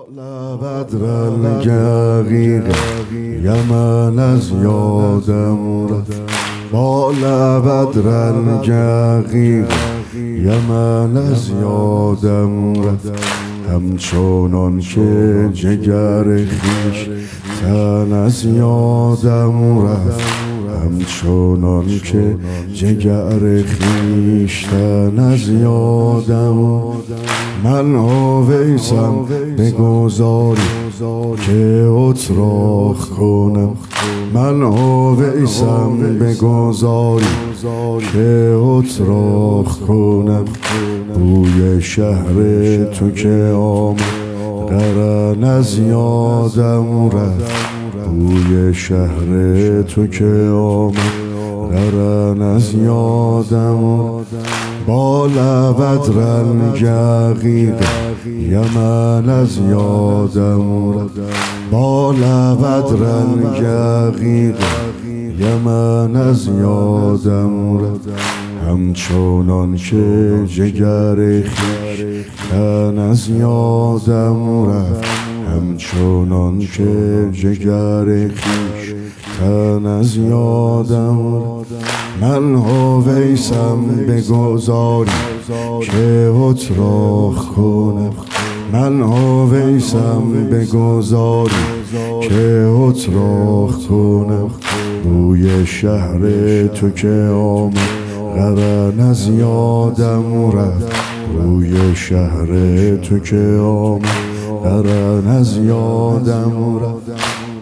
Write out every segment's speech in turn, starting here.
بدر الجغیق یمن از یادم رفت. بالا بدر الجغیق یمن از یادم رفت. همچنان که جگر خویش تن از یادم رفت. همچنان که جگر خویشتن از یادم. من آویسم بگذاری که اتراخ کنم. من آویسم بگذاری که اتراخ کنم. بوی شهر تو که آمد قرن از یادم رفت. بوی شهر تو که آمد قرن از یادم. بالا بدر الجغیق یمن از یادم رفت. بالا بدر الجغیق یمن از یادم رفت. همچنان که جگر خویش تن از یادم رفت. همچنان که جگر خویش تن از یادم. من آویسم بگذاری که اتراخ کنم. من آویسم بگذاری که اتراخ کنم. بوی شهر تو که آمد قرن از یادم رفت. بوی شهر تو که آمد قرن از یادم رفت.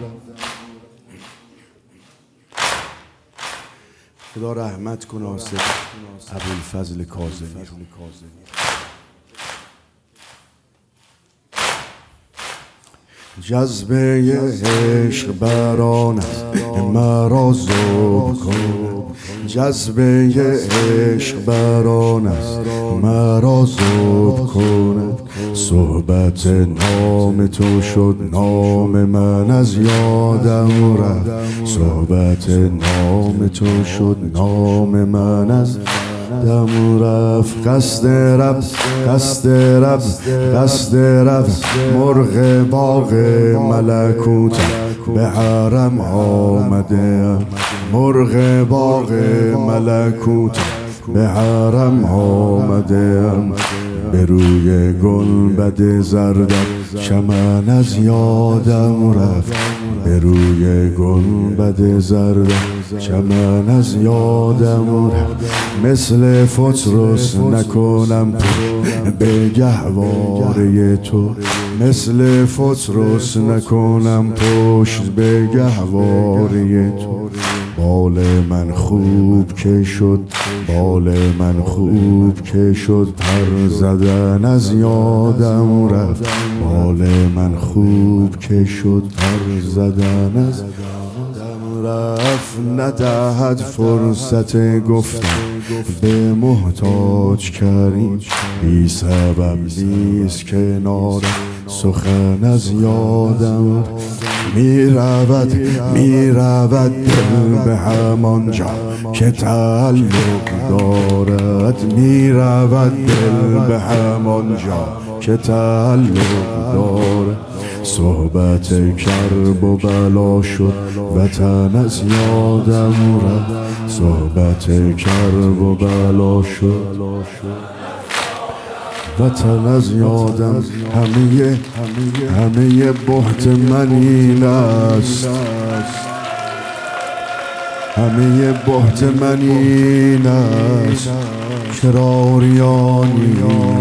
خدا رحمت کنه آصف ابوالفضل کاظمی. جذبه عشق بران است مرا ذوب کن. جذبه عشق بران است مرا ذوب کند. صحبت نام تو شد نام من از یادم رفت. صحبت نام تو شد نام من از دم رفت. قصد رب قصد رب قصد رب مرغ باغ ملکوت به حرم آمده. مرغ باغ ملکوت به حرم آمده. به روی گنبد زردم چمن از یادم رفت. به روی گنبد زردم چمن از یادم رفت. مثل فطرس نکنم به گهواره تو. مثل فطرس نکنم پشت به گهواره تو. بال من خوب که شد بال من خوب که شد پر زدن از یادم رفت. بال من خوب که شد پر زدن از یادم رفت. ندهد فرصت گفتن به محتاج کریم. بی سبب نیست کنار سخن از یادم. می رود دل به همان جا که تعلق دارد. می رود دل به همان جا که تعلق دارد. صحبت کرب و بلا شد وطن از یادم رفت. صحبت کرب و بلا شد وطن از یادم. همه بهت من این است. همه بهت من این است چرا عریانی.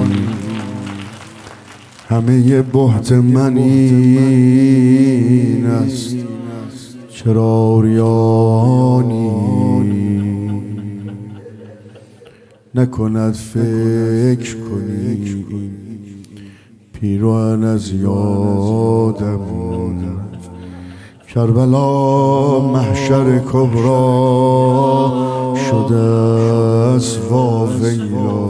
همه بهت من این است چرا عریانی. نکند فکر کنی پیران از یادم. کربلا محشر کبرا شده است واویلا.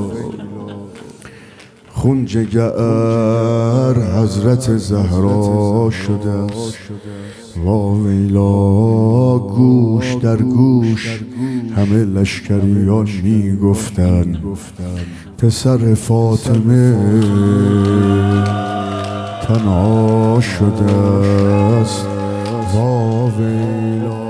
خون جگر حضرت زهرا شده است واویلا. گوش در گوش همه لشکریان می گفتن پسر فاطمه تنها شده است. واویلا